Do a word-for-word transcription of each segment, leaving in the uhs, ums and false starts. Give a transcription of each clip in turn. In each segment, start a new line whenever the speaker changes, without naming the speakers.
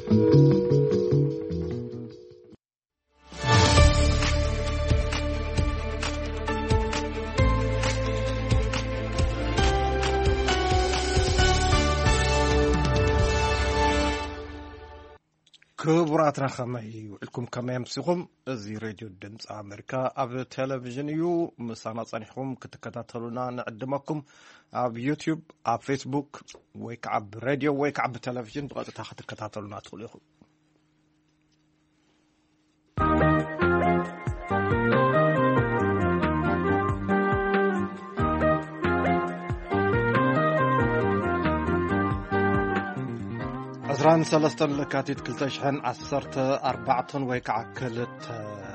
كبرات رخمي لكم كما يمسكم زي راديو الدمس أمريكا أب تلفزيون يو مسانا صنيحكم كتكتاتلونا نقدمكم أب يوتيوب أب فيسبوك ويك أب راديو ويك أب تلفزيون بقى تاخد كتكتاتلونا تقوليهم عشران سلستن لكاتيت كلتشحن عصرت أربعة ويكع كلت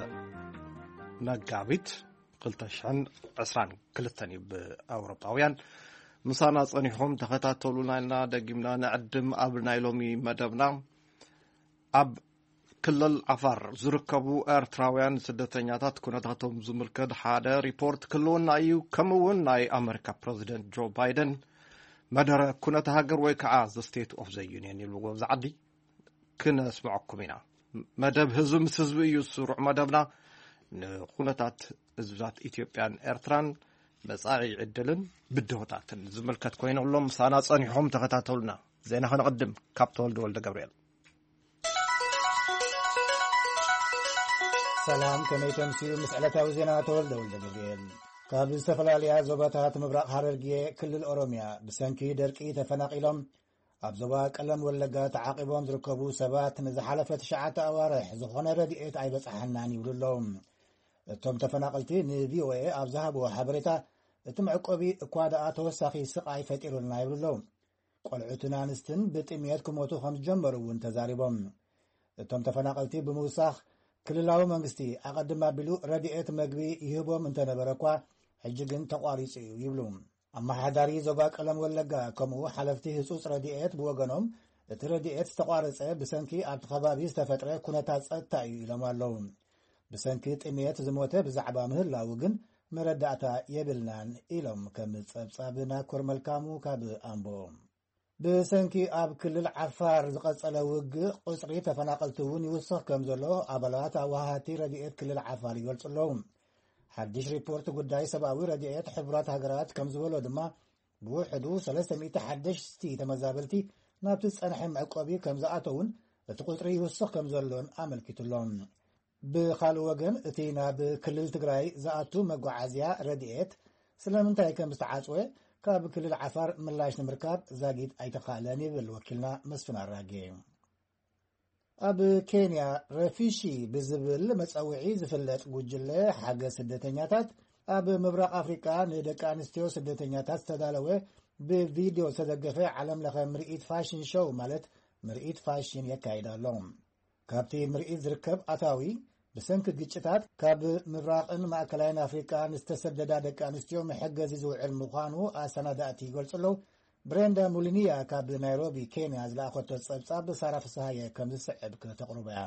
نقابيت كلتشحن عشران كلتني بأوروباويان مسانا صنيحهم تخطاتلونا لنا دقيمنا نعدم أبنا يلومي مدبنا أب كل العفار زركبوا إرتراويان سدتنياتات كونتاتهم زملكد حادة ريبورت كلون نايو كمون ناي أمريكا بريزيدنت جو بايدن مدر كنت هاجر ويكعا the state of the union يلوغو زعدي كنا اسمعكم هنا مدب هزم سزوي يسرع مدبنا كنتات ازبزات إثيوبيان إرتران مصاعي عدلن بدهوتات زملكت كوين لهم سانا صنيحهم تخطاتلنا زينا خنقدم كابتول دول جبريل
سلام كميتم سيو مسألة وزينا تول دول جبريل ካብ ዝተፈላለዩ ዞባታት ምብራቕ ሃረርጌ ክልል ኦሮሚያ ብሰንኪ ደርቂ ተፈናቂሎም ኣብ ዞባ ቀለም ወለጋ ተዓቂቦም ዝርከቡ ሰባት ንዝሓለፈ ትሽዓተ ኣዋርሕ ዝኾነ ረድኤት ኣይበፅሐናን ይብሉሎም እቶም ተፈናቀልቲ ንቪኦኤ ኣብ ዝሃብዎ ሓበሬታ እቲ መዕቆቢ እኳ ደኣ ተወሳኺ ስቃይ ፈጢሩልና ይብሉሎም ቆልዑትን ኣንስትን ብጥምየት ክሞቱ ከም ዝጀመሩ እውን ተዛሪቦም እቶም ተፈናቀልቲ ብምውሳኽ ክልላዊ መንግስቲ ኣቀድማ ቢሉ ረድኤት መግቢ ይህቦም እንተነበረ እኳ ሕጂ ግን ተቋሪጹ እዩ ይብሉ ኣማሓዳሪ ዞባ ቀለም ወለጋ ከምኡ ሓለፍቲ ህጹጽ ረድኤት ብወገኖም እቲ ረድኤት ተቋረጸ ብሰንኪ ኣብቲ ከባቢ ዝተፈጥረ ኩነታት ጸጥታ እዩ ኢሎም ኣለዉ ብሰንኪ ጥምየት ዝሞተ ብዛዕባ ምህላው ግን መረዳእታ የብልናን ኢሎም ከም ጸብጻብና ኮርመልካሙ ካብ ኣምቦ ብሰንኪ ኣብ ክልል ዓፋር ዝቐጸለ ውግእ ቁጽሪ ተፈናቀልቲ እውን ይውስኽ ከም ዘሎ ኣባላት ኣዋሃቲ ረድኤት ክልል ዓፋር ይገልጹለዉ ሓድሽ ሪፖርት ጉዳይ ሰብኣዊ ረድኤት ሕብራት ሃገራት ከም ዝበሎ ድማ ብውሕዱ ሰለስተ ሚእቲ ሓደሽቲ ተመዛበልቲ ናብቲ ጸንሐ መዕቆቢ ከም ዝኣተውን እቲ ቁጽሪ ይውስኽ ከም ዘሎን ኣመልኪቱሎም ብኻልእ ወገን እቲ ናብ ክልል ትግራይ ዝኣቱ መጓዓዝያ ረድኤት ስለምንታይ ከም ዝተዓጽወ ካብ ክልል ዓፋር ምላሽ ንምርካብ ዛጊድ ኣይተኻለን ይብል ወኪልና መስፍን ኣራጌ ኣብ ኬንያ ረፊሺ ብዝብል መፀውዒ ዝፍለጥ ጉጅለ ሓገዝ ስደተኛታት ኣብ ምብራቕ ኣፍሪቃ ንደቂ ኣንስትዮ ስደተኛታት ዝተዳለወ ብቪድዮ ዝተደገፈ ዓለም ለኸ ምርኢት ፋሽን ሾው ማለት ምርኢት ፋሽን የካይድ ኣሎ ካብቲ ምርኢት ዝርከብ ኣታዊ ብሰንኪ ግጭታት ካብ ምብራቕን ማእከላይን ኣፍሪቃ ንዝተሰደዳ ደቂ ኣንስትዮ መሐገዚ ዝውዕል ምዃኑ ኣሰናዳእቲ ይገልጽሎ ብሬንዳ ሙሊኒያ ካብ ናይሮቢ ኬንያ ዝለኣኸቶ ጸብጻብ ሳራ ፍስሃየ ከም ዝስዕብ ከተቕርበ እያ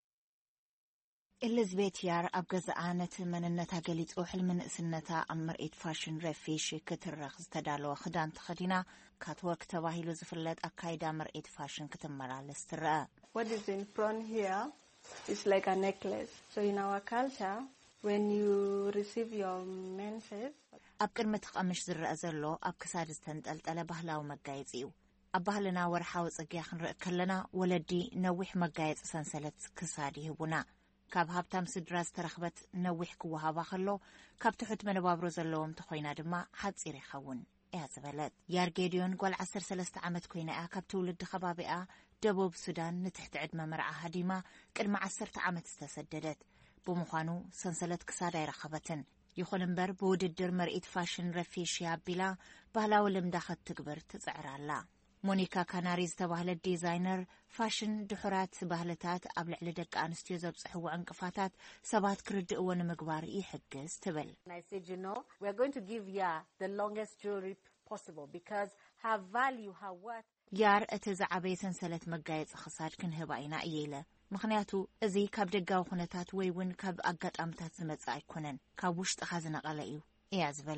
ኤሊዝቤት ያር ኣብ ገዛኣ ነቲ መንነታ ገሊጹ ሕልሚ ንእስነታ ኣብ ምርኢት ፋሽን ረፊሽ ክትረኽ ዝተዳለወ ክዳን ተኸዲና ካትወክ ተባሂሉ ዝፍለጥ ኣካይዳ ምርኢት ፋሽን ክትመላለስ ትርአ
What is in front here is like a necklace. So in our culture, when you receive your menses,
ኣብ ቅድሚ ትቐምሽ ዝረአ ዘሎ ኣብ ክሳድ ዝተንጠልጠለ ባህላዊ መጋየፂ እዩ ኣብ ባህልና ወርሓዊ ጽግያ ክንርኢ ከለና ወለዲ ነዊሕ መጋየፂ ሰንሰለት ክሳድ ይህቡና ካብ ሃብታም ስድራ ዝተረኽበት ነዊሕ ክወሃባ ከሎ ካብ ትሑት መነባብሮ ዘለዎም ተኾይና ድማ ሓፂር ይኸውን እያ ዝበለት ያርጌድዮን ጓል ዓሰርተ ሰለስተ ዓመት ኮይና እያ ካብ ትውልዲ ከባቢኣ ደቡብ ሱዳን ንትሕቲ ዕድመ መርዓ ሃዲማ ቅድሚ ዓሰርተ ዓመት ዝተሰደደት ብምዃኑ ሰንሰለት ክሳድ ኣይረኸበትን ይኹን እምበር ብውድድር ምርኢት ፋሽን ረፊሽ ኣቢላ ባህላዊ ልምዳ ክትግብር ትጽዕራላ ሞኒካ ካናሪ ዝተባህለት ዲዛይነር ፋሽን ድሑራት ባህልታት ኣብ ልዕሊ ደቂ ኣንስትዮ ዘብጽሕዎ ዕንቅፋታት ሰባት ክርድእዎ ንምግባር ይሕግዝ ትብል
I said, you know, we're going to give you the longest jewelry possible because her value, her worth.
ያር እቲ ዝዓበየ ሰንሰለት መጋየፂ ክሳድ ክንህባ ኢና እየ ኢለ ምክንያቱ እዚ ካብ ደጋዊ ኩነታት ወይ እውን ካብ ኣጋጣምታት ዝመጽእ ኣይኮነን ካብ ውሽጥኻ ዝነቐለ እዩ እያ ዝበለት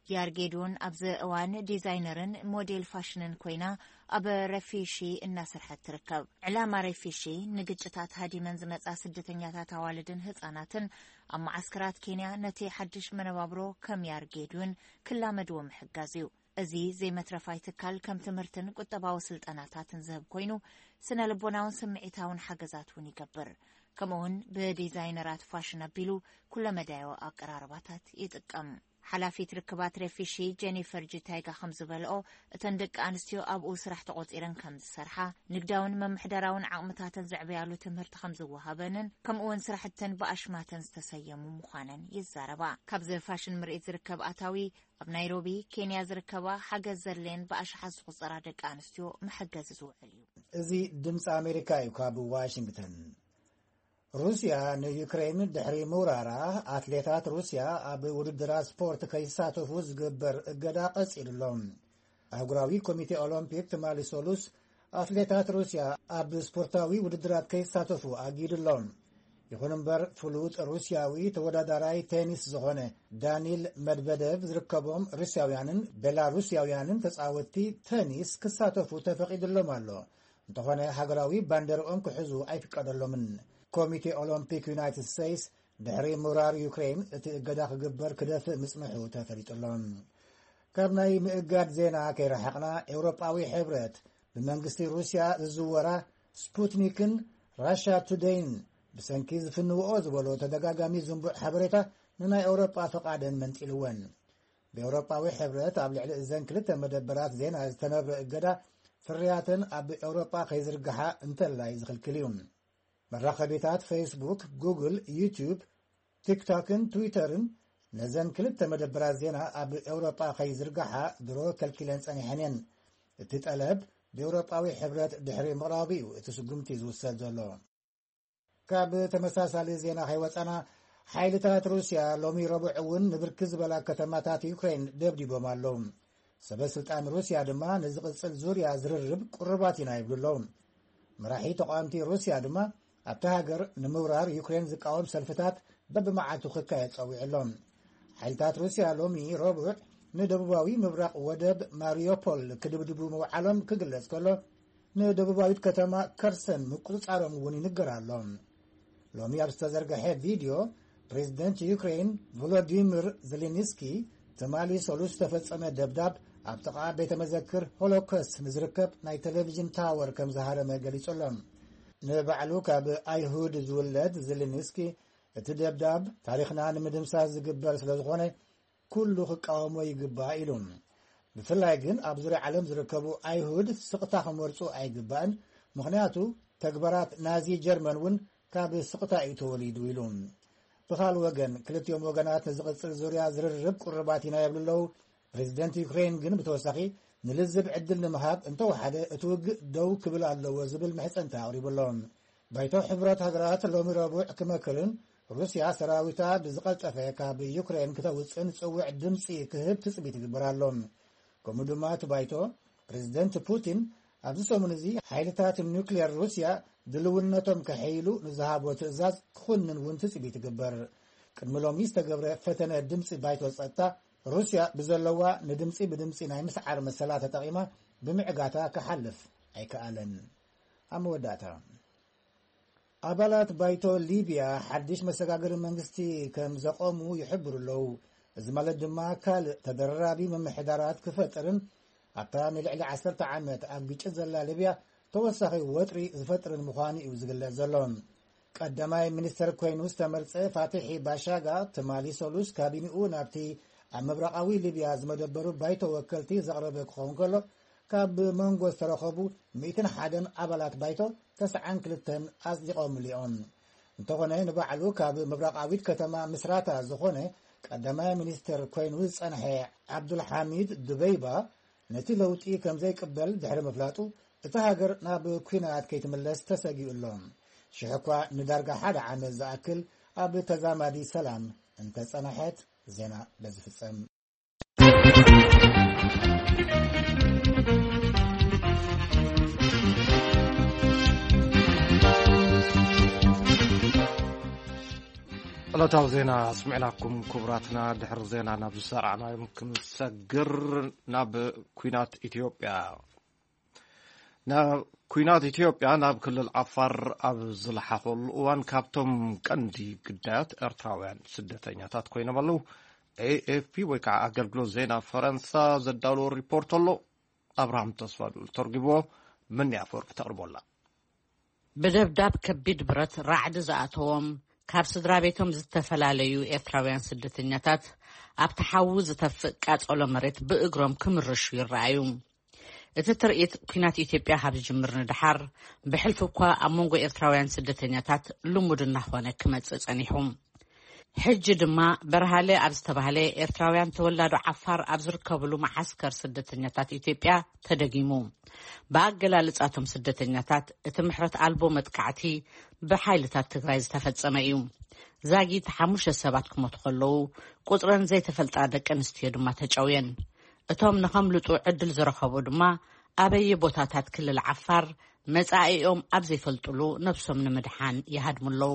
ያርጌዶን ኣብዘ እዋን ዲዛይነርን ሞዴል ፋሽንን ኮይና ኣብ ረፊሺ እናሰርሐት ትርከብ ዕላማ ረፊሺ ንግጭታት ሃዲመን ዝመጻ ስደተኛታት አዋልድን ህፃናትን ኣብ ማዓስከራት ኬንያ ነቲ ሓድሽ መነባብሮ ከም ያርጌዶን ክላመድዎ ምሕጋዝዩ እዚ ዘይመትረፋይ ትካል ከም ትምህርትን ቁጠባዊ ስልጠናታትን ዝህብ ኮይኑ ስነ ልቦናውን ስምዒታውን ሓገዛትን ይገብር ከምኡን ብዲዛይነራት ፋሽን ኣቢሉ ኩለመዳዮ ኣቀራርባታት ይጥቀም ሓላፊት ርክባት ረፊሺ ጄኒፈር ጂታይጋ ከም ዝበልኦ እተን ደቂ ኣንስትዮ ኣብኡ ስራሕ ተቆፂረን ከም ዝሰርሓ ንግዳውን መምሕደራውን ዓቕምታትን ዘዕብያሉ ትምህርቲ ከም ዝወሃበንን ከምኡውን ስራሕተን ብኣሽማተን ዝተሰየሙ ምዃነን ይዛረባ ካብዚ ፋሽን ምርኢት ዝርከብ ኣታዊ ኣብ ናይሮቢ ኬንያ ዝርከባ ሓገዝ ዘለን ብኣሽሓት ዝቁፀራ ደቂ ኣንስትዮ መሐገዝ ዝውዕል እዩ
እዚ ድምፂ ኣሜሪካ እዩ ካብ ዋሽንግተን ሩሲያ ንዩክሬን ድሕሪ ምውራራ ኣትሌታት ሩሲያ ኣብ ውድድራት ስፖርት ከይሳተፉ ዝግበር እገዳ ቀፂሉሎም ኣህጉራዊ ኮሚቴ ኦሎምፒክ ትማሊ ሶሉስ ኣትሌታት ሩሲያ ኣብ ስፖርታዊ ውድድራት ከይሳተፉ ኣጊድሎም ይኹን እምበር ፍሉጥ ሩሲያዊ ተወዳዳራይ ቴኒስ ዝኾነ ዳኒል መድቨደቭ ዝርከቦም ሩስያውያንን ቤላሩስያውያንን ተጻወቲ ቴኒስ ክሳተፉ ተፈቂድሎም ኣሎ እንተኾነ ሃገራዊ ባንዴርኦም ክሕዙ ኣይፍቀደሎምን ኮሚቴ ኦሎምፒክ ዩናይትድ ስቴትስ ድሕሪ ምውራር ዩክሬን እቲ እገዳ ክግበር ክደፍእ ምጽንሑ ተፈሊጡሎም ካብ ናይ ምእጋድ ዜና ከይረሓቕና ኤውሮጳዊ ሕብረት ብመንግስቲ ሩስያ ዝዝወራ ስፑትኒክን ራሽያ ቱዴይን ብሰንኪ ዝፍንውኦ ዝበሎ ተደጋጋሚ ዝንቡዕ ሓበሬታ ንናይ ኤውሮጳ ፈቃደን መንጢልወን ብኤውሮጳዊ ሕብረት ኣብ ልዕሊ እዘን ክልተ መደበራት ዜና ዝተነብረ እገዳ ፍርያትን ኣብ ኤውሮጳ ከይዝርግሓ እንተላይ ዝኽልክል እዩ መራኸቢታት ፌስቡክ ጉግል ዩቲዩብ ቲክቶክን ትዊተርን ነዘን ክልተ መደበራት ዜና ኣብ ኤውሮጳ ከይዝርግሓ ድሮ ከልኪለን ጸኒሐን እየን እቲ ጠለብ ብኤውሮጳዊ ሕብረት ድሕሪ ምቕራቡ እዩ እቲ ስጉምቲ ዝውሰድ ዘሎ ካብ ተመሳሳሊ ዜና ከይወፀና ሓይልታት ሩስያ ሎሚ ረቡዕ እውን ንብርኪ ዝበላ ከተማታት ዩክሬን ደብዲቦም ኣለዉ ሰበስልጣን ሩስያ ድማ ንዝቕፅል ዙርያ ዝርርብ ቁርባት ኢና ይብሉሎም መራሒ ተቃዋምቲ ሩስያ ድማ ኣብታ ሃገር ንምውራር ዩክሬን ዝቃወም ሰልፍታት በብመዓልቱ ክካየድ ፀዊዕሎም ሓይልታት ሩስያ ሎሚ ረቡዕ ንደቡባዊ ምብራቕ ወደብ ማሪዮፖል ክድብድቡ ምውዓሎም ክግለጽ ከሎ ንደቡባዊት ከተማ ከርሰን ምቁፅፃሮም እውን ይንገር ኣሎ ሎሚ ኣብ ዝተዘርግሐ ቪድዮ ፕሬዚደንት ዩክሬን ቮሎዲሚር ዜሌንስኪ ትማሊ ሶሉስ ተፈጸመ ደብዳብ ኣብ ጥቓ ቤተ መዘክር ሆሎኮስት ንዝርከብ ናይ ቴሌቪዥን ታወር ከም ዝሃረመ ገሊጹሎም ንባዕሉ ካብ ኣይሁድ ዝውለድ ዜሌንስኪ እቲ ደብዳብ ታሪኽና ንምድምሳስ ዝግበር ስለ ዝኾነ ኩሉ ክቃወሞ ይግባእ ኢሉ ብፍላይ ግን ኣብ ዙርያ ዓለም ዝርከቡ ኣይሁድ ስቕታ ክመርፁ ኣይግባእን ምክንያቱ ተግባራት ናዚ ጀርመን እውን ካብ ስቕታ እዩ ተወሊዱ ኢሉ ብኻልእ ወገን ክልቲኦም ወገናት ንዝቕፅል ዙርያ ዝርርብ ቁርባት ኢና የብልለው ፕሬዚደንት ዩክሬን ግን ብተወሳኺ ንልዝብ ዕድል ንምሃብ እንተወሓደ እቲ ውግእ ደው ክብል ኣለዎ ዝብል ምሕፀንታ ኣቕሪቡሎም ባይቶ ሕብረት ሃገራት ሎሚ ረቡዕ ክመክርን ሩስያ ሰራዊታ ብዝቐልጠፈ ካብ ዩክሬን ክተውፅን ጽውዕ ድምፂ ክህብ ትፅቢት ይግበር ኣሎ ከምኡ ድማ እቲ ባይቶ ፕሬዚደንት ፑቲን ኣብዚ ሰሙን እዚ ሓይልታት ኒውክሌር ሩስያ ድልውነቶም ከሕይሉ ንዝሃቦ ትእዛዝ ክኹንን እውን ትፅቢት ይግበር ቅድሚ ሎሚ ዝተገብረ ፈተነ ድምፂ ባይቶ ፀጥታ ሩስያ ብዘለዋ ንድምፂ ብድምፂ ናይ ምስዓር መሰላ ተጠቒማ ብምዕጋታ ክሓልፍ ኣይከኣለን ኣብ መወዳእታ ኣባላት ባይቶ ሊብያ ሓድሽ መሰጋገሪ መንግስቲ ከም ዘቆሙ ይሕብሩ ኣለዉ እዚ ማለት ድማ ካልእ ተደራራቢ ምምሕዳራት ክፈጥርን ኣብታ ንልዕሊ ዓሰርተ ዓመት ኣብ ግጭት ዘላ ሊብያ ተወሳኺ ወጥሪ ዝፈጥርን ምዃኑ እዩ ዝግለጽ ዘሎ ቀዳማይ ሚኒስተር ኮይኑ ዝተመርፀ ፋቲሒ ባሻጋ ትማሊ ሶሉስ ካቢኒኡ ናብቲ ኣብ ምብራቃዊ ሊብያ ዝመደበሩ ባይቶ ወከልቲ ዘቕረበ ክኸውን ከሎ ካብ መንጎ ዝተረኸቡ ሚእትን ሓደን ኣባላት ባይቶ ተስዓን ክልተን ኣጽዲቖም እዮም እንተኾነ ንባዕሉ ካብ ምብራቃዊት ከተማ ምስራታ ዝኾነ ቀዳማይ ሚኒስተር ኮይኑ ዝጸንሐ ዓብዱልሓሚድ ዱበይባ ነቲ ለውጢ ከም ዘይቅበል ድሕሪ ምፍላጡ እቲ ሃገር ናብ ኩናት ከይትምለስ ተሰጊኡ ኣሎም ሽሕ እኳ ንዳርጋ ሓደ ዓመት ዝኣክል ኣብ ተዛማዲ ሰላም እንተጸናሐት ዜና በዝፍጸም
ዕለታዊ ዜና ስምዕናኩም ክቡራትና ድሕሪ ዜና ናብ ዝሰርዓና ይምክን ሰግር ናብ ኩናት ኢትዮጵያ ናብ ኩናት ኢትዮጵያ ናብ ክልል ዓፋር ኣብ ዝለሓኸሉ እዋን ካብቶም ቀንዲ ግዳያት ኤርትራውያን ስደተኛታት ኮይኖም ኣለዉ ኤኤፍፒ ወይ ከዓ ኣገልግሎት ዜና ፈረንሳ ዘዳለዎ ሪፖርት ኣሎ ኣብርሃም ተስፋሉ ተርጊቦ ምን ያፈርቅ ተቅርቦላ
በደብዳብ ከቢድ ብረት ራዕዲ ዝኣተዎም ካብ ስድራ ቤቶም ዝተፈላለዩ ኤርትራውያን ስደተኛታት ኣብ ተሓው ዝተፍቅ ቃጸሎ መሬት ብእግሮም ክምርሹ ይረኣዩ እቲ ትርኢት ኩናት ኢትዮጵያ ካብ ዝጅምር ንድሓር ብሕልፍ እኳ ኣብ መንጎ ኤርትራውያን ስደተኛታት ልሙድ እናኾነ ክመጽእ ጸኒሑ ሕጂ ድማ በረሃለ ኣብ ዝተባህለ ኤርትራውያን ተወላዱ ዓፋር ኣብ ዝርከብሉ ማዓስከር ስደተኛታት ኢትዮጵያ ተደጊሙ በኣገላልጻቶም ስደተኛታት እቲ ምሕረት ኣልቦ መጥቃዕቲ ብሓይልታት ትግራይ ዝተፈጸመ እዩ ዛጊት ሓሙሽተ ሰባት ክሞቱ ከለዉ ቁጽረን ዘይተፈልጣ ደቂ ኣንስትዮ ድማ ተጨውየን እቶም ንኸምልጡ ዕድል ዝረኸቡ ድማ ኣበየ ቦታታት ክልል ዓፋር መጻኢኦም ኣብ ዘይፈልጡሉ ነብሶም ንምድሓን ይሃድሙለዉ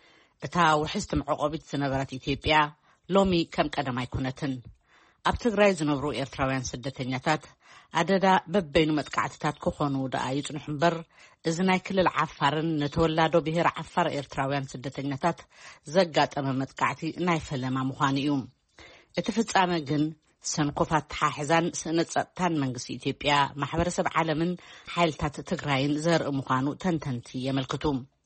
እታ ውሕስቲ መዕቆቢት ዝነበረት ኢትዮጵያ ሎሚ ከም ቀደም ኣይኮነትን ኣብ ትግራይ ዝነብሩ ኤርትራውያን ስደተኛታት ኣደዳ በበይኑ መጥቃዕትታት ክኾኑ ደኣ ይጽንሑ እምበር እዚ ናይ ክልል ዓፋርን ነተወላዶ ብሄር ዓፋር ኤርትራውያን ስደተኛታት ዘጋጠመ መጥቃዕቲ ናይ ፈለማ ምዃኑ እዩ እቲ ፍጻመ ግን ሰንኮፋት ተሓሕዛን ስእነት ጸጥታን መንግስቲ ኢትዮጵያ ማሕበረሰብ ዓለምን ሓይልታት ትግራይን ዘርኢ ምዃኑ ተንተንቲ የመልክቱ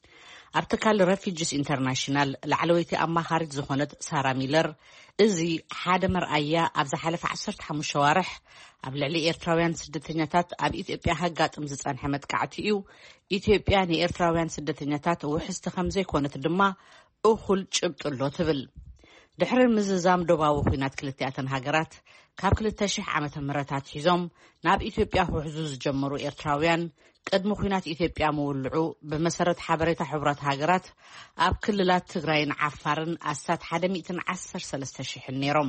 ኣብ ትካል ሬፊጂስ ኢንተርናሽናል ላዕለወይቲ ኣማኻሪት ዝኾነት ሳራ ሚለር እዚ ሓደ መርኣያ ኣብ ዝሓለፈ ዓሰርተ ሓሙሽተ ዋርሕ ኣብ ልዕሊ ኤርትራውያን ስደተኛታት ኣብ ኢትዮጵያ ሃጋጥም ዝጸንሐ መጥቃዕቲ እዩ ኢትዮጵያ ንኤርትራውያን ስደተኛታት ውሕስቲ ከም ዘይኮነት ድማ እኹል ጭብጥሎ ትብል ድሕሪ ምዝዛም ዶባዊ ኩናት ክልቲኣተን ሃገራት ካብ ክልተ ሽሕ ዓመተ ምህረታት ሒዞም ናብ ኢትዮጵያ ክውሕዙ ዝጀመሩ ኤርትራውያን ቅድሚ ኩናት ኢትዮጵያ ምውልዑ ብመሰረት ሓበሬታ ሕብራት ሃገራት ኣብ ክልላት ትግራይን ዓፋርን ኣስታት ሓደ ሚእቲ ዓሰርተ ሰለስተ ሽሕ ነይሮም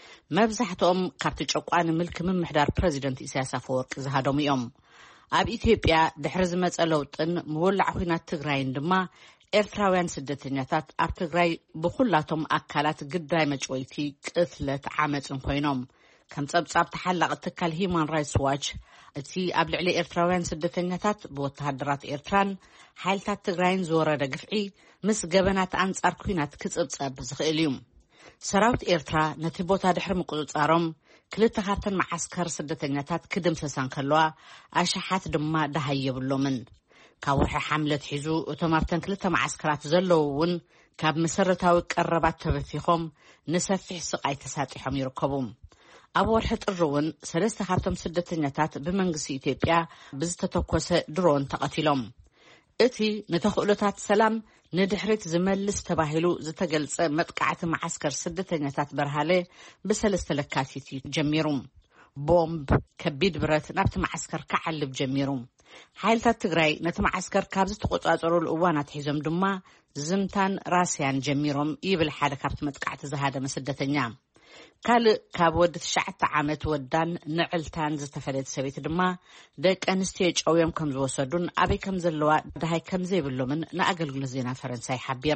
መብዛሕትኦም ካብቲ ጨቋኒ ምልክ ምምሕዳር ፕረዚደንት ኢሳያስ አፈወርቂ ዝሃዶም እዮም ኣብ ኢትዮጵያ ድሕሪ ዝመጸ ለውጥን ምውላዕ ኩናት ትግራይን ድማ ኤርትራውያን ስደተኛታት ኣብ ትግራይ ብኹላቶም ኣካላት ግዳይ መጭወይቲ ቅትለት ዓመፅን ኮይኖም ከም ጸብጻብ ተሓላቕ ትካል ሂማን ራይትስ ዋች እቲ ኣብ ልዕሊ ኤርትራውያን ስደተኛታት ብወተሃደራት ኤርትራን ሓይልታት ትግራይን ዝወረደ ግፍዒ ምስ ገበናት ኣንጻር ኩናት ክጽብጸብ ዝኽእል እዩ ሰራዊት ኤርትራ ነቲ ቦታ ድሕሪ ምቁጽጻሮም ክልተ ካብተን ማዓስከር ስደተኛታት ክድምሰሳን ከለዋ ኣሽሓት ድማ ደሃይ የብሎምን ካብ ወርሒ ሓምለት ሒዙ እቶም ኣብተን ክልተ ማዓስከራት ዘለዉ እውን ካብ መሰረታዊ ቀረባት ተበቲኾም ንሰፊሕ ስቃይ ተሳጢሖም ይርከቡ ኣብ ወርሒ ጥሪ እውን ሰለስተ ካብቶም ስደተኛታት ብመንግስቲ ኢትዮጵያ ብዝተተኮሰ ድሮን ተቐቲሎም እቲ ነተኽእሎታት ሰላም ንድሕሪት ዝመልስ ተባሂሉ ዝተገልጸ መጥቃዕቲ ማዓስከር ስደተኛታት በርሃለ ብሰለስተ ለካቲት ጀሚሩ ቦምብ ከቢድ ብረት ናብቲ ማዓስከር ክዓልብ ጀሚሩ ሓይልታት ትግራይ ነቲ ማዓስከር ካብ ዝተቆጻጸሩሉ እዋናት ሒዞም ድማ ዝምታን ራስያን ጀሚሮም ይብል ሓደ ካብቲ መጥቃዕቲ ዝሃደመ ስደተኛ ካልእ ካብ ወዲ ትሽዓተ ዓመት ወዳን ንዕልታን ዝተፈለየት ሰበይቲ ድማ ደቂ ኣንስትዮ ጨውዮም ከም ዝወሰዱን ኣበይ ከም ዘለዋ ድሃይ ከም ዘይብሎምን ንኣገልግሎት ዜና ፈረንሳይ ሓቢራ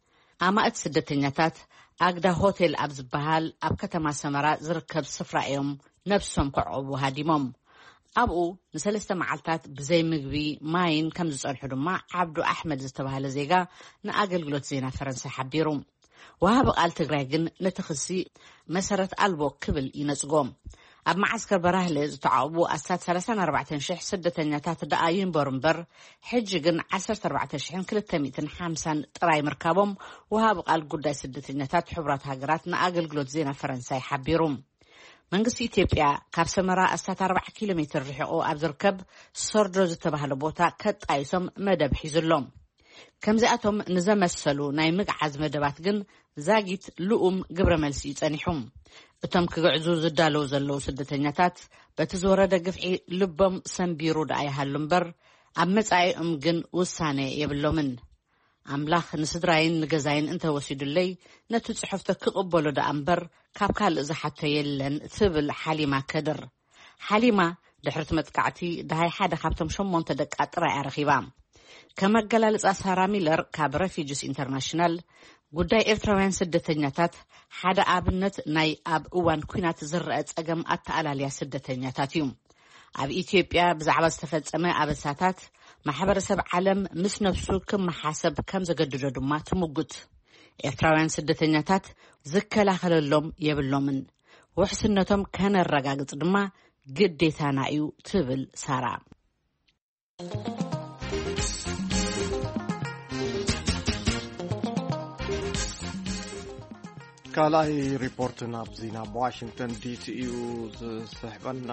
ኣማእት ስደተኛታት ኣግዳ ሆቴል ኣብ ዝበሃል ኣብ ከተማ ሰመራ ዝርከብ ስፍራ እዮም ነብሶም ክዕቁቡ ሃዲሞም ኣብኡ ንሰለስተ መዓልታት ብዘይ ምግቢ ማይን ከም ዝጸንሑ ድማ ዓብዱ ኣሕመድ ዝተባህለ ዜጋ ንኣገልግሎት ዜና ፈረንሳይ ሓቢሩ ወሃብ ቃል ትግራይ ግን ነቲ ክሲ መሰረት ኣልቦ ክብል ይነጽጎም ኣብ ማዓስከር በራህለ ዝተዓቁቡ ኣስታት ሰላሳ ወኣርባዕተ ሽሕ ስደተኛታት ደኣ ይንበሩ እምበር ሕጂ ግን ዓሰርተ ኣርባዕተ ሽሕ ክልተ ሚእቲ ሓምሳ ጥራይ ምርካቦም ወሃብ ቃል ጉዳይ ስደተኛታት ሕብራት ሃገራት ንኣገልግሎት ዜና ፈረንሳይ ሓቢሩ መንግስቲ ኢትዮጵያ ካብ ሰመራ ኣስታት ኣርባዓ ኪሎ ሜትር ርሒቑ ኣብ ዝርከብ ሶርዶ ዝተባህለ ቦታ ከጣይሶም መደብ ሒዙሎም ከምዚኣቶም ንዘመሰሉ ናይ ምግዓዝ መደባት ግን ዛጊት ልኡም ግብረ መልሲ ይጸኒሑ እቶም ክግዕዙ ዝዳለው ዘለዉ ስደተኛታት በቲ ዝወረደ ግፍዒ ልቦም ሰንቢሩ ደኣ ይሃሉ እምበር ኣብ መጻኢኦም ግን ውሳነ የብሎምን ኣምላኽ ንስድራይን ንገዛይን እንተወሲዱለይ ነቲ ጽሑፍተ ክቕበሎ ደኣ እምበር ካብ ካልእ ዝሓቶ የለን ትብል ሓሊማ ከድር ሓሊማ ድሕርቲ መጥቃዕቲ ድሃይ ሓደ ካብቶም ሸሞንተ ደቃ ጥራይ ኣረኺባ ከመገላልጻ ሳራ ሚለር ካብ ሬፊጂስ ኢንተርናሽናል ጉዳይ ኤርትራውያን ስደተኛታት ሓደ ኣብነት ናይ ኣብ እዋን ኩናት ዝረአ ጸገም ኣተኣላልያ ስደተኛታት እዩ። ኣብ ኢትዮጵያ ብዛዕባ ዝተፈጸመ ኣበሳታት ማሕበረሰብ ዓለም ምስ ነፍሱ ክመሓሰብ ከም ዘገድዶ ድማ ትምጉት። ኤርትራውያን ስደተኛታት ዝከላኸለሎም የብሎምን ውሕስነቶም ከነረጋግጽ ድማ ግዴታና እዩ ትብል ሳራ።
ካልኣይ ሪፖርት ናብ ዜና ዋሽንግተን ዲሲ እዩ ዝስሕበና።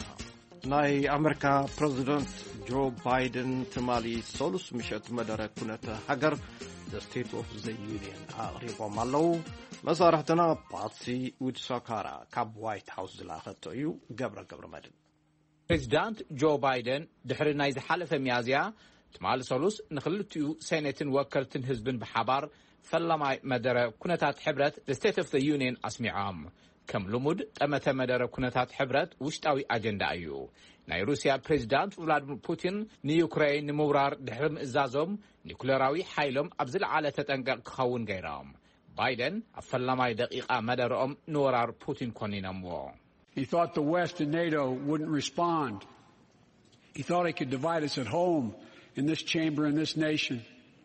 ናይ ኣሜሪካ ፕሬዚደንት ጆ ባይደን ትማሊ ሶሉስ ምሸት መደረ ኩነተ ሃገር the state of the union ኣቕሪቦም ኣለዉ። መሳርሕትና ፓትሲ ዊድሶካራ ካብ ዋይት ሃውስ ዝላኸቶ እዩ። ገብረ ገብረ መድን
ፕሬዚዳንት ጆ ባይደን ድሕሪ ናይ ዝሓለፈ ሚያዝያ ትማሊ ሶሉስ ንኽልቲኡ ሴኔትን ወከልትን ህዝብን ብሓባር ፈላማይ መደረ ኩነታት ሕብረት the state of the union ኣስሚዖም። ከም ልሙድ ጠመተ መደረ ኩነታት ሕብረት ውሽጣዊ ኣጀንዳ እዩ። ናይ ሩስያ ፕሬዚዳንት ቭላድሚር ፑቲን ንዩክሬን ንምውራር ድሕሪ ምእዛዞም ኒኩሌራዊ ሓይሎም ኣብ ዝለዓለ ተጠንቀቕ ክኸውን ገይሮም። ባይደን ኣብ ፈላማይ ደቂቓ መደረኦም ንወራር ፑቲን ኮኒኖምዎ።
He thought the West and NATO wouldn't respond. He thought he could divide us at home in this chamber in this nation.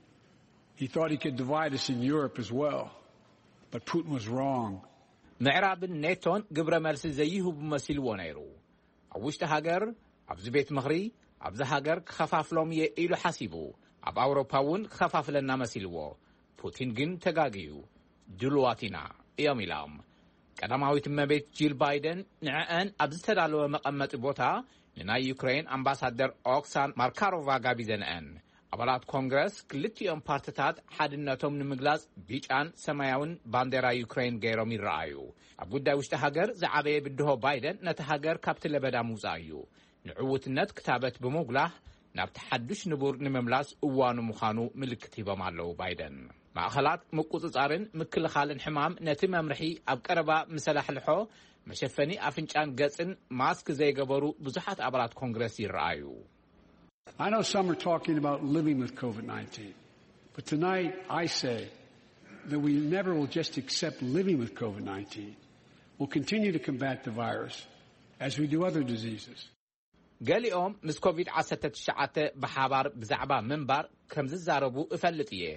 He thought he could divide us in Europe as well. But Putin was wrong.
ምዕራብን ኔቶን ግብረ መልሲ ዘይህቡ መሲልዎ ነይሩ። ኣብ ውሽጢ ሃገር ኣብዚ ቤት ምኽሪ ኣብዚ ሃገር ክኸፋፍሎም እየ ኢሉ ሓሲቡ ኣብ ኣውሮፓ እውን ክኸፋፍለና መሲልዎ። ፑቲን ግን ተጋግዩ ድልዋት ኢና እዮም ኢሎም። ቀዳማዊት እመቤት ጂል ባይደን ንዕአን ኣብ ዝተዳለወ መቐመጢ ቦታ ንናይ ዩክሬን ኣምባሳደር ኦክሳን ማርካሮቫ ጋቢዘንአን። ኣባላት ኮንግረስ ክልቲኦም ፓርቲታት ሓድነቶም ንምግላጽ ቢጫን ሰማያውን ባንዴራ ዩክሬን ገይሮም ይረኣዩ። ኣብ ጉዳይ ውሽጢ ሃገር ዝዓበየ ብድሆ ባይደን ነቲ ሃገር ካብቲ ለበዳ ምውፃእ እዩ። ንዕውትነት ክታበት ብምጉላህ ናብቲ ሓዱሽ ንቡር ንምምላስ እዋኑ ምዃኑ ምልክት ሂቦም ኣለዉ ባይደን። ማእኸላት ምቁፅጻርን ምክልኻልን ሕማም ነቲ መምርሒ ኣብ ቀረባ ምሰላሕልሖ መሸፈኒ ኣፍንጫን ገጽን ማስክ ዘይገበሩ ብዙሓት ኣባላት ኮንግረስ ይረኣዩ።
I know some are talking about living with COVID nineteen, but tonight I say that we never will just accept living with COVID nineteen. We'll continue to combat the virus as we do other diseases.
ገሊኦም ምስ ኮቪድ ዓሰርተ ትሽዓተ ብሓባር ብዛዕባ ምንባር ከም ዝዛረቡ እፈልጥ እየ።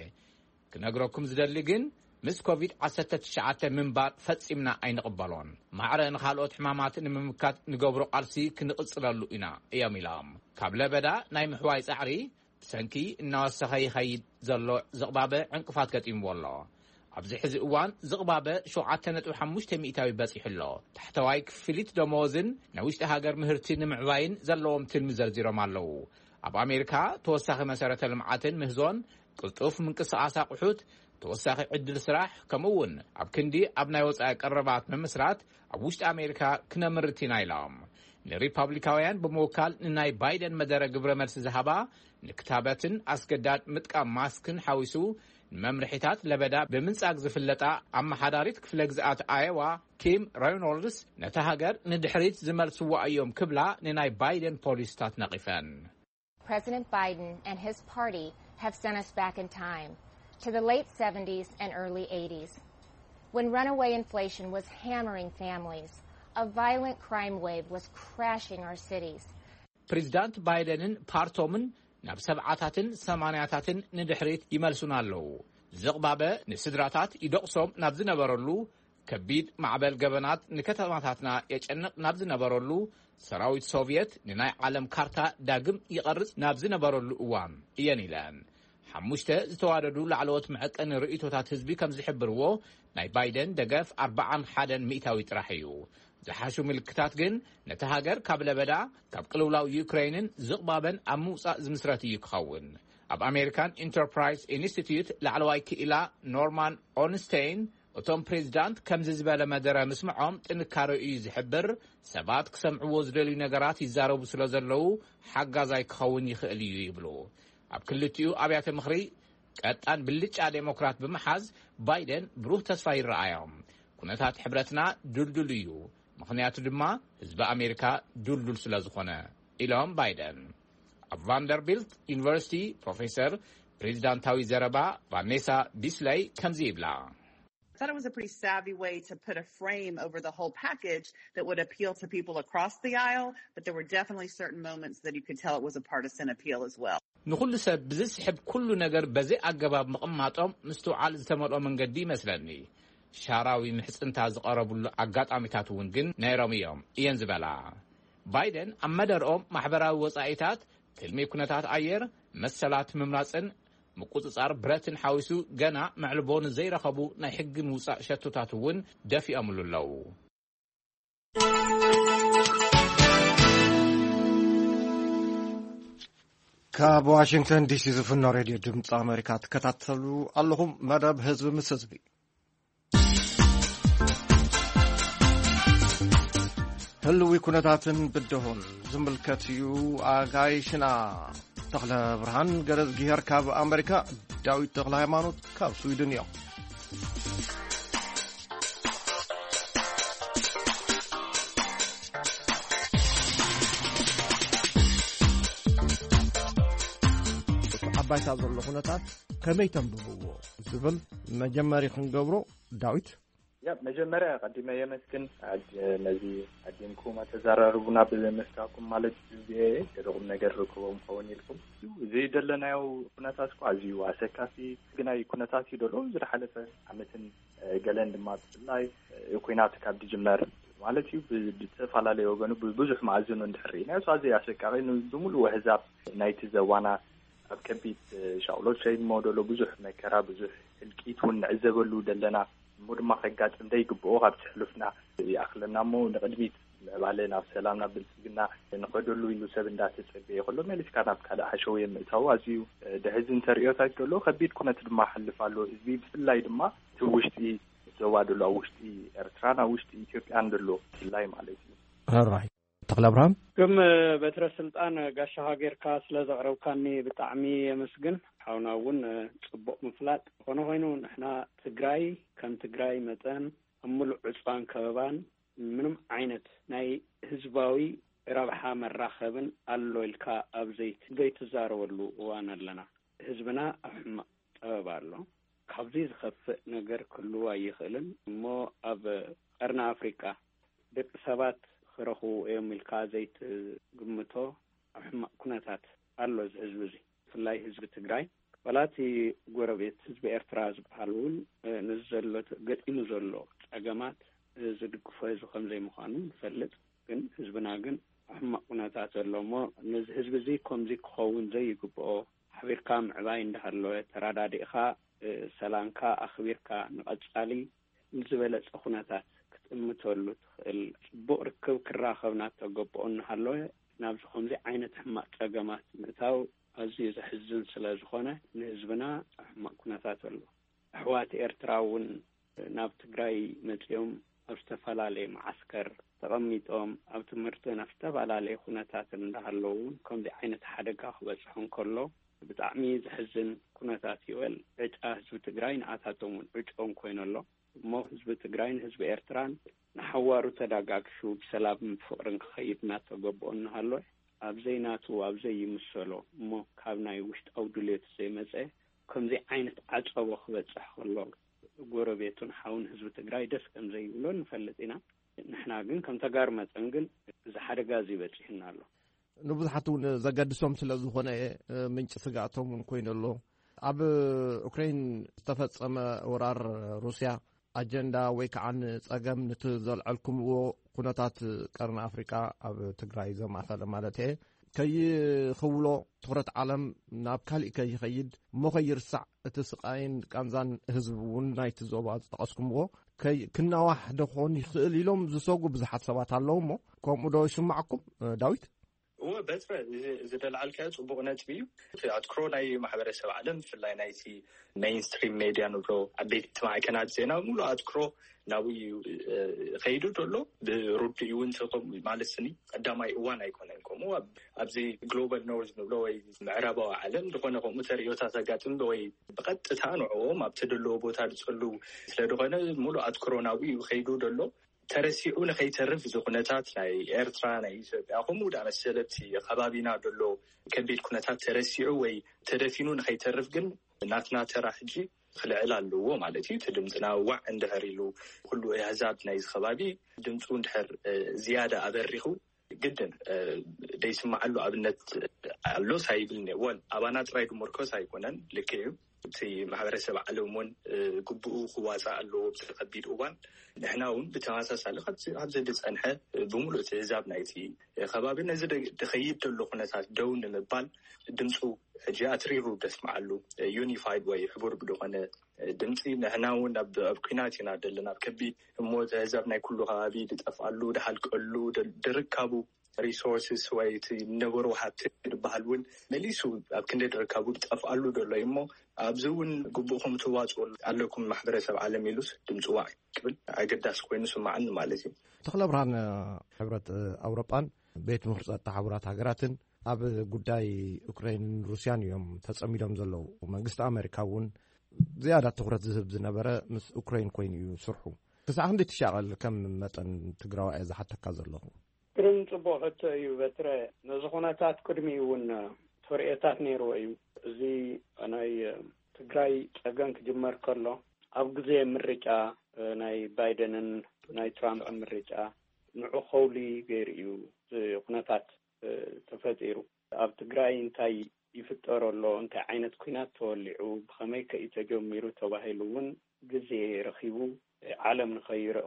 ክነግረኩም ዝደሊ ግን ምስ ኮቪድ ዓሰርተ ትሽዓተ ምንባር ፈጺምና ኣይንቕበሎን። ማዕረ ንኻልኦት ሕማማት ንምምካት ንገብሮ ቃልሲ ክንቕጽለሉ ኢና እዮም ኢሎም። ካብ ለበዳ ናይ ምሕዋይ ጻዕሪ ብሰንኪ እናወሰኸ ይኸይድ ዘሎ ዝቕባበ ዕንቅፋት ገጢምዎ ኣሎ። ኣብዚ ሕዚ እዋን ዝቕባበ ሸውዓተ ነጥቢ ሓሙሽተ ሚእታዊ በፂሑ ኣሎ። ታሕተዋይ ክፍሊት ደመወዝን ናይ ውሽጢ ሃገር ምህርቲ ንምዕባይን ዘለዎም ትልሚ ዘርዚሮም ኣለዉ። ኣብ ኣሜሪካ ተወሳኺ መሰረተ ልምዓትን ምህዞን ቅልጡፍ ምንቅስቓስ ኣቑሑት ተወሳኺ ዕድል ስራሕ ከምኡውን ኣብ ክንዲ ኣብ ናይ ወፃኢ ቀረባት ምምስራት ኣብ ውሽጢ ኣሜሪካ ክነምርት ኢና ኢሎም። ንሪፓብሊካውያን ብምውካል ንናይ ባይደን መደረ ግብረ መልሲ ዝሃባ ንክታበትን ኣስገዳድ ምጥቃም ማስክን ሓዊሱ ንመምርሒታት ለበዳ ብምንጻግ ዝፍለጣ ኣመሓዳሪት ክፍለ ግዝኣት ኣየዋ ኪም ሬይኖልድስ ነቲ ሃገር ንድሕሪት ዝመልስዋ እዮም ክብላ ንናይ ባይደን ፖሊስታት ነቒፈን።
President Biden and his party have sent us back in time to the late seventies and early eighties, when runaway inflation was hammering families. A violent crime wave was crashing our cities.
President Bidenin partomen ናብ ሰብዓታትን ሰማንያታትን ንድሕሪት ይመልሱና ኣለዉ። ዝቕባበ ንስድራታት ይደቕሶም ናብ ዝነበረሉ ከቢድ ማዕበል ገበናት ንከተማታትና የጨንቕ ናብ ዝነበረሉ ሰራዊት ሶቪየት ንናይ ዓለም ካርታ ዳግም ይቐርጽ ናብ ዝነበረሉ እዋን እየን ኢለን። ሓሙሽተ ዝተዋደዱ ላዕለዎት መዐቀኒ ርእይቶታት ህዝቢ ከም ዝሕብርዎ ናይ ባይደን ደገፍ ኣርባዓን ሓደን ሚእታዊ ጥራሕ እዩ። ዝሓሹ ምልክታት ግን ነቲ ሃገር ካብ ለበዳ ካብ ቅልውላው ዩክሬንን ዝቕባበን ኣብ ምውፃእ ዝምስረት እዩ ክኸውን። ኣብ ኣሜሪካን ኢንተርፕራይዝ ኢንስቲትዩት ላዕለዋይ ክኢላ ኖርማን ኦንስቴይን እቶም ፕሬዚዳንት ከምዚ ዝበለ መደረ ምስምዖም ጥንካረ እዩ ዝሕብር፣ ሰባት ክሰምዕዎ ዝደልዩ ነገራት ይዛረቡ ስለ ዘለዉ ሓጋዛይ ክኸውን ይኽእል እዩ ይብሉ። ኣብ ክልቲኡ ኣብያተ ምኽሪ ቀጣን ብልጫ ዴሞክራት ብምሓዝ ባይደን ብሩህ ተስፋ ይረኣዮም። ኩነታት ሕብረትና ድልዱል እዩ፣ ምክንያቱ ድማ ህዝቢ ኣሜሪካ ድልዱል ስለ ዝኾነ ኢሎም ባይደን። ኣብ ቫንደርቢልት ዩኒቨርሲቲ ፕሮፌሰር ፕሬዚዳንታዊ ዘረባ ቫኔሳ ቢስላይ ከምዚ ይብላ
I thought it was a pretty savvy way to put a frame over the whole package that would appeal to people across the aisle, but there were definitely certain moments that you could tell it was a partisan appeal as well.
ንኹሉ ሰብ ብዝስሕብ ኩሉ ነገር በዚ ኣገባብ መቕማጦም ምስትውዓል ዝተመልኦ መንገዲ ይመስለኒ ሻራዊ ምሕፅንታ ዝቐረቡሉ ኣጋጣሚታት እውን ግን ነይሮም እዮም እየን ዝበላ ባይደን ኣብ መደርኦም ማሕበራዊ ወጻኢታት ትልሚ ኩነታት ኣየር መሰላት ምምራፅን ምቁፅጻር ብረትን ሓዊሱ ገና መዕልቦን ዘይረኸቡ ናይ ሕጊ ምውፃእ ሸቶታት እውን ደፊኦምሉ ኣለው
ካብ ዋሽንግተን ዲሲ ዝፍኖ ሬድዮ ድምፂ ኣሜሪካ ትከታተሉ ኣለኹም መደብ ህዝቢ ምስ ህዝቢ ህልዊ ኩነታትን ብድሆን ዝምልከት እዩ ኣጋይሽና ተኽለ ብርሃን ገረዝ ጊሄር ካብ ኣሜሪካ ዳዊት ተኽለ ሃይማኖት ካብ ስዊድን እዮም ባይታ ዘሎ ኩነታት ከመይ ተንብብዎ ዝብል መጀመሪ ክንገብሮ ዳዊት
ያ መጀመሪያ ቀዲመ የመስክን ነዚ አዲንኩም ተዛራሩና ብለመስታኩም ማለት ዚኤ ገደቁም ነገር ርክቦም ሆን ይልኩም እዚ ደለናው ኩነታት ቋዚዩ አሰካፊ ግናይ ኩነታት ይደሎ ዝረሐለፈ አመትን ገለን ድማ ላይ ኩናት ካብ ጅመር ማለት እዩ ብተፈላለዩ ወገኑ ብዙሕ ማዕዝኑ እንድሕሪና ሷዚ ያሰቃሪ ዝሙሉ ወህዛብ ናይቲ ዘዋና ኣብ ከቢት ሻውሎች ሸይ ሞዴሎ ብዙሕ መከራ ብዙሕ ህልቂቱን ንዕዘበሉ ደለና ሙድማ ከጋጥ እንደይግብኦ ካብ ትሕልፍና ያኽለናሞ ንቅድሚት ባለና ሰላምና ብልጽግና ንቀደሉ ኢሉ ሰብ እንዳተጸበየ ይኸሎ መልስካ ናብ ካዳ ሓሸው የምእታው ኣዝዩ ደህዝን ተሪዮታት ደሎ ከቢት ኩነት ድማ ሓልፋሎ እዚ ብፍላይ ድማ ትውሽጢ ዘዋደሉ ውሽጢ ኤርትራና ውሽጢ ኢትዮጵያ እንደሎ ላይ ማለት እዩ
አራይ ተክለ ብርሃን
ከም በትረ ስልጣን ጋሻ ሀገርካ ስለዘቅረብካኒ ብጣዕሚ የመስግን ሓውናውን ጽቡቅ ምፍላጥ ሆኖ ሆይኑ ንሕና ትግራይ ከም ትግራይ መጠን ሙሉእ ዕፅባን ከበባን ምንም ዓይነት ናይ ህዝባዊ ረብሓ መራኸብን ኣሎ ኢልካ ኣብ ዘይት ዘይትዛረበሉ እዋን ኣለና ህዝብና ኣሕማ ጠበብ ኣሎ ካብዚ ዝኸፍእ ነገር ክሉ ኣይኽእልን እሞ ኣብ ቀርና አፍሪካ ደቂ ሰባት ክረኹ እዮም ኢልካ ዘይት ግምቶ ኣሕማ ኩነታት ኣሎ ህዝቢ እዚ ፍላይ ህዝቢ ትግራይ ወላቲ ጎረቤት ህዝቢ ኤርትራ ዝበሃል እውን ንዘሎ ገጢሙ ዘሎ ፀገማት ዝድግፎ ህዝቢ ከም ዘይምዃኑ ንፈልጥ ግን ህዝብና ግን ኣሕማ ኩነታት ኣለሞ ነዚ ህዝቢ እዚ ከምዚ ክኸውን ዘይግብኦ ሓቢርካ ምዕባይ እንዳሃለወ ተራዳዲእኻ ሰላምካ ኣኽቢርካ ንቐጻሊ ንዝበለፀ ኩነታት ክትእምተሉ ትኽእል ጽቡቕ ርክብ ክራኸብና ተገብኦ እናሃለወ ናብዚ ከምዚ ዓይነት ሕማቅ ፀገማት ምእታው ኣዝዩ ዘሕዝን ስለ ዝኾነ ንህዝብና ሕማቅ ኩነታት ኣሎ ኣሕዋት ኤርትራ እውን ናብ ትግራይ መፅኦም ኣብ ዝተፈላለየ ማዓስከር ተቐሚጦም ኣብ ትምህርቲ ናብ ዝተፈላለየ ኩነታት እንዳሃለዉ ከምዚ ዓይነት ሓደጋ ክበፅሖም ከሎ ብጣዕሚ ዘሕዝን ኩነታት ይወል ዕጫ ህዝቢ ትግራይ ንኣታቶም ዕጮም ኮይኑ ኣሎ እሞ ህዝቢ ትግራይን ህዝቢ ኤርትራን ንሓዋሩ ተዳጋግሹ ብሰላም ፍቅርን ክኸይድ እናተገብኦ እናሃሎ ኣብዘይናቱ ኣብዘይ ይምሰሎ እሞ ካብ ናይ ውሽጣዊ ድሌት ዘይመፀ ከምዚ ዓይነት ዓፀቦ ክበፅሕ ከሎ ጎረቤቱን ሓውን ህዝቢ ትግራይ ደስ ከም ዘይብሎ ንፈልጥ ኢና ንሕና ግን ከም ተጋር መፀን ግን እዚ ሓደጋ እዚ በፂሕና ኣሎ
ንብዙሓት እውን ዘገድሶም ስለ ዝኾነ ምንጭ ስጋኣቶም እውን ኮይኑ ኣሎ ኣብ ኡክሬን ዝተፈፀመ ወራር ሩስያ ኣጀንዳ ወይ ከዓን ፀገም ነቲ ዘልዐልኩምዎ ኩነታት ቀርና አፍሪካ ኣብ ትግራይ ዘማእኸለ ማለት እየ ከይኽብሎ ትኩረት ዓለም ናብ ካሊእ ከይኸይድ እሞ ከይርሳዕ እቲ ስቃይን ቃንዛን ህዝቢ እውን ናይቲ ዞባ ዝጠቐስኩምዎ ክናዋሕ ደኾን ይኽእል ኢሎም ዝሰጉ ብዙሓት ሰባት ኣለዉ እሞ ከምኡ ዶ ይስማዓኩም ዳዊት
هو بتر زدل على الكاس وبغنا تبيه أذكره ناي محبرة عالم في اللي نايتي ماينستريم ميديا نبرو عبيت مع كنات زينا مولو أذكره ناوي خيدو تولو برد يونسكم مع السني قدام أي وانا يكون لكم هو أبزي global north نبلو معربة عالم دخلنا قوم متريوتا سجاتن دوي بقت تانو عوام أبتدلو بوتار تقولو سلدخنا مولو أذكره ناوي خيدو تولو ተረሲዑ ንኸይተርፍ ዝኹነታት ናይ ኤርትራ ናይ ኢትዮጵያ ከምኡ ዳ መሰለቲ ከባቢና ደሎ ከቢድ ኩነታት ተረሲዑ ወይ ተደፊኑ ንኸይተርፍ ግን ናትና ተራ ሕጂ ክልዕል ኣለዎ ማለት እዩ። ድምፅና ዋዕ እንድሕር ኢሉ ኩሉ ህዛብ ናይ ከባቢ ድምፁ እንድሕር ዝያዳ ኣበሪኹ ግድን ደይስማዓሉ ኣብነት ኣሎ ሳይብል ወን ኣባና ጥራይ ድሞርኮስ ኣይኮነን ልክዕ እቲ ማሕበረሰብ ዓለም እውን ግቡኡ ክዋፃእ ኣለዎ ብዝከቢድ እዋን ንሕና እውን ብተመሳሳሊ ኣብዚ ዝፀንሐ ብምሉእ ህዛብ ናይቲ ከባቢ ነዚ ድኸይድ ደሎ ኩነታት ደው ንምባል ድምፁ ሕጂ ኣትሪሩ ደስማዓሉ ዩኒፋይድ ወይ ሕቡር ብድኾነ ድምፂ ንሕና እውን ኣብ ኩናት ኢና ዘለና ኣብ ከቢድ እሞት ህዛብ ናይ ኩሉ ከባቢ ድጠፍኣሉ ድሃልቀሉ ድርካቡ ሪሶርስስ ወይ እቲ ነበሩ ሃብቲ ድበሃል እውን መሊሱ ኣብ ክንደይ ድርካቡ ድጠፍኣሉ ደሎ እሞ ኣብዚ እውን ግቡእኩም ትዋፅኡ ኣለኩም ማሕበረሰብ ዓለም ኢሉስ ድምፁ ዋዕ ክብል ኣገዳሲ ኮይኑ ስማዓኒ ማለት እዩ።
ተክለ ብርሃን ሕብረት ኣውሮጳን ቤት ምክሪ ፀጥታ ሓቡራት ሃገራትን ኣብ ጉዳይ ዩክሬንን ሩስያን እዮም ተጸሚዶም ዘለዉ። መንግስቲ ኣሜሪካ እውን ዝያዳ ትኩረት ዝህብ ዝነበረ ምስ ዩክሬን ኮይኑ እዩ ስርሑ። ክሳዕ ክንደይ ትሻቐል ከም መጠን ትግራዋይ ዝሓተካ ዘለኹ?
ግሩም ጽቡቕ ሕቶ እዩ በትረ። ነዚ ኩነታት ቅድሚ እውን ተርኤታት ነይሩ እዩ። እዚ ናይ ትግራይ ፀገም ክጅመር ከሎ ኣብ ግዜ ምርጫ ናይ ባይደንን ናይ ትራምፕ ምርጫ ንዑ ኸውሊ ገይሩ እዩ ኩነታት ተፈጢሩ። ኣብ ትግራይ እንታይ ይፍጠር ኣሎ እንታይ ዓይነት ኩናት ተወሊዑ ብኸመይ ከ ተጀሚሩ ተባሂሉ እውን ግዜ ረኺቡ ዓለም ንኸይርኦ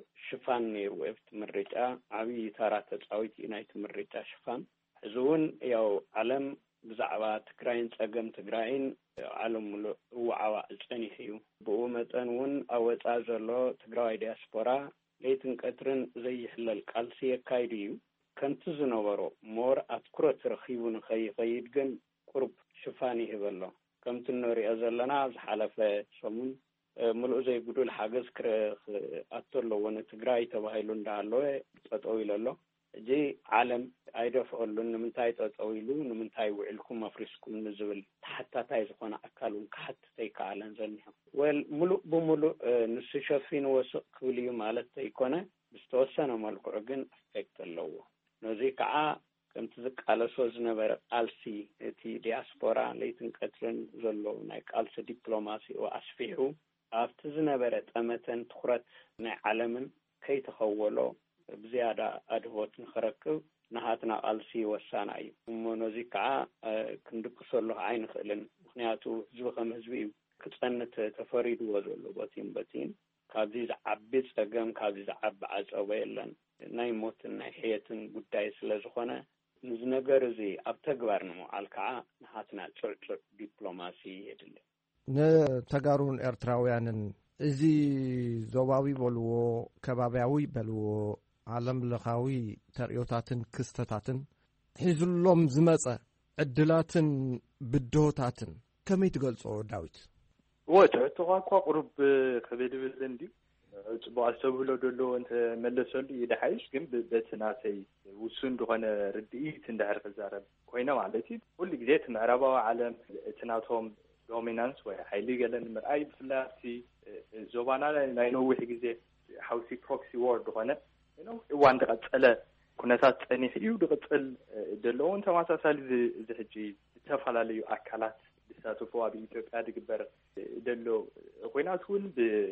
ሽፋን ነይሩ ኣብቲ ምርጫ ዓብዪ ታራ ተፃዊት ናይቲ ምርጫ ሽፋን። ሕዚ እውን ያው ዓለም ብዛዕባ ትግራይን ፀገም ትግራይን ዓለም ሙሉእ እዋዓዋ ፀኒሕ እዩ። ብኡ መጠን እውን ኣብ ወፃእ ዘሎ ትግራዋይ ዲያስፖራ ለይትን ቀትርን ዘይሕለል ቃልሲ የካይዱ እዩ። ከምቲ ዝነበሮ ሞር ኣትኩረት ረኺቡ ንኸይኸይድ ግን ቁርብ ሽፋን ይህበሎ። ከምቲ እንሪኦ ዘለና ዝሓለፈ ሰሙን ሙሉእ ዘይጉዱል ሓገዝ ክኣቶ ኣለዎ ንትግራይ ተባሂሉ እንዳሃለወ ጠጠው ኢሉ ኣሎ። እጂ ዓለም ኣይደፍአሉን ንምንታይ ጠጠው ኢሉ ንምንታይ ውዕልኩም ኣፍሪስኩም ንዝብል ተሓታታይ ዝኾነ ኣካል እውን ክሓትት ኣይከኣለን ዘኒሖ ወል ሙሉእ ብሙሉእ ንሱ ሸፊኑ ወስቕ ክብል እዩ ማለት ኣይኮነ ብዝተወሰነ መልክዑ ግን ኣፌክት ኣለዎ። ነዚ ከዓ ከምቲ ዝቃለሶ ዝነበረ ቃልሲ እቲ ዲያስፖራ ለይትን ቀትርን ዘሎ ናይ ቃልሲ ዲፕሎማሲኡ ኣስፊሑ ኣብቲ ዝነበረ ጠመተን ትኩረት ናይ ዓለምን ከይተኸወሎ ብዝያዳ ኣድቦት ንኽረክብ ናሃትና ቃልሲ ወሳና እዩ እሞ ነዚ ከዓ ክንድቅሰሉ ኣይንኽእልን። ምክንያቱ ህዝቢ ከም ህዝቢ እዩ ክፀንት ተፈሪድዎ ዘሎ ቦቲን ቦቲን ካብዚ ዝዓቢ ፀገም ካብዚ ዝዓቢ ዓፀበ የለን ናይ ሞትን ናይ ሕየትን ጉዳይ ስለ ዝኾነ ንዚ ነገር እዚ ኣብ ተግባር ንምውዓል ከዓ ናሃትና ፅዕፅዕ ዲፕሎማሲ የድሊ።
ንተጋሩን ኤርትራውያንን እዚ ዞባዊ በልዎ ከባቢያዊ በልዎ ዓለም ለኻዊ ተርእዮታትን ክስተታትን ሒዙሎም ዝመፀ ዕድላትን ብድሆታትን ከመይ ትገልጾ ዳዊት?
ወትዕትኻ እኳ ቁርብ ከበድብል እንዲ ጽቡቕ ዝተብህሎ ደሎ እንተ መለሰሉ ይደሓይሽ ግን በቲ ናተይ ውሱን ዝኾነ ርድኢት እንዳሕር ክዛረብ ኮይነ ማለት እዩ ኩሉ ግዜ እቲ ምዕራባዊ ዓለም እቲ ናቶም ዶሚናንስ ወይ ሓይሊ ገለን ምርኣይ ብፍላይ ኣብቲ ዞባና ናይ ነዊሕ ግዜ ሓውሲ ፕሮክሲ ዋር ዝኾነ እዋን ድቐፀለ ኩነታት ፀኒሕ እዩ ድቕፅል ደለዎን ተመሳሳሊ እዚ ሕጂ ዝተፈላለዩ ኣካላት ዝሳተፉ ኣብ ኢትዮጵያ ድግበር ደሎ ኮይናት እውን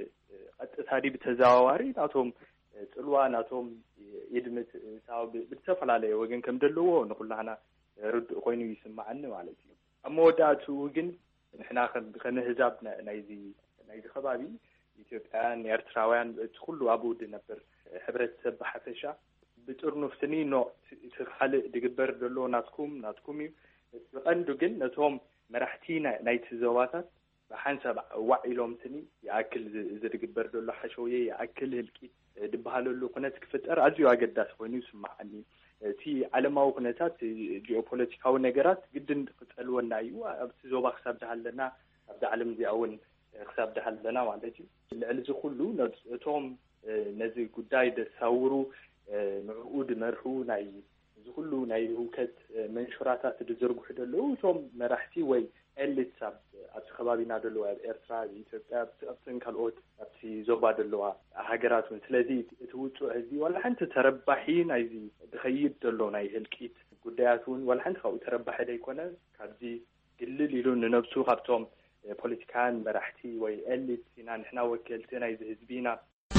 ብቐጥታ ብተዘዋዋሪ ናቶም ፅልዋ ናቶም የድምት ብዝተፈላለየ ወገን ከም ደለዎ ንኩላህና ርድእ ኮይኑ ይስማዓኒ ማለት እዩ። ኣብ መወዳእትኡ ግን ንሕና ከም ህዛብ ናይዚ ናይዚ ከባቢ ኢትዮጵያን ኤርትራውያን እቲ ኩሉ ኣብኡ ድነብር ሕብረተሰብ ብሓፈሻ ብጥርኑፍትኒ ኖ እቲ ካልእ ድግበር ደሎ ናትኩም ናትኩም እዩ። ብቐንዱ ግን ነቶም መራሕቲ ናይቲ ዞባታት ብሓንሳብ ዋዕ ኢሎምትኒ ይኣክል ዝድግበር ደሎ ሓሸውየ ይኣክል ህልቂት ድበሃለሉ ኩነት ክፍጠር ኣዝዩ ኣገዳሲ ኮይኑ ይስማዓኒ። እቲ ዓለማዊ ኩነታት ጂኦፖለቲካዊ ነገራት ግድን ክፀልወና እዩ። ኣብቲ ዞባ ክሳብ ድሃለና ኣብቲ ዓለም እዚኣ እውን ክሳብ ድሃለና ማለት እዩ። ልዕሊ እዚ ኩሉ እቶም ነዚ ጉዳይ ደሳውሩ ንዕኡ ድመርሑ ናይ እዚ ኩሉ ናይ ህውከት መንሹራታት ድዝርግሑ ደለዉ እቶም መራሕቲ ወይ ኤሊትስ ኣብቲ ከባቢና ደለዋ ኤርትራ ኢትዮጵያ ኣብትን ካልኦት ኣብቲ ዞባ ደለዋ ሃገራት ውን ስለዚ እቲ ውፅእ ህዝቢ ወላ ሓንቲ ተረባሒ ናይዚ ድኸይድ ደሎ ናይ ህልቂት ጉዳያት ውን ወላ ሓንቲ ካብኡ ተረባሒ ደይኮነ ካብዚ ግልል ኢሉ ንነብሱ ካብቶም ፖለቲካን መራሕቲ ወይ ኤሊት ኢና ንሕና ወከልቲ ናይዚ ህዝቢና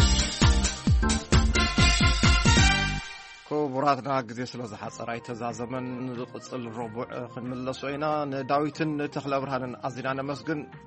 ክቡራትና ግዜ ስለ ዝሓፀረ ኣይተዛዘመን ንቅፅል ረቡዕ ክንምለሱ ኢና ንዳዊትን ተክለ ብርሃንን ኣዚና ነመስግን